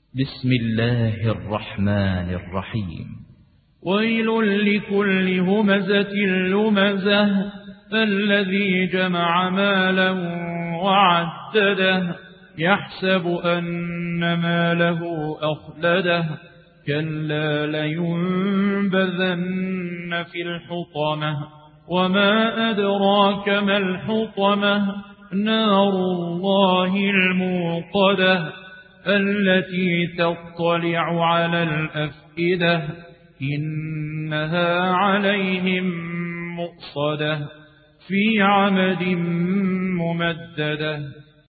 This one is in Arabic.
بسم الله الرحمن الرحيم. ويل لكل همزة لمزة الذي جمع مالا وعدده يحسب أن ماله أخلده كلا لينبذن في الحطمة وما أدراك ما الحطمة نار الله الموقدة التي تطلع على الأفئدة إنها عليهم مؤصدة في عمد ممددة.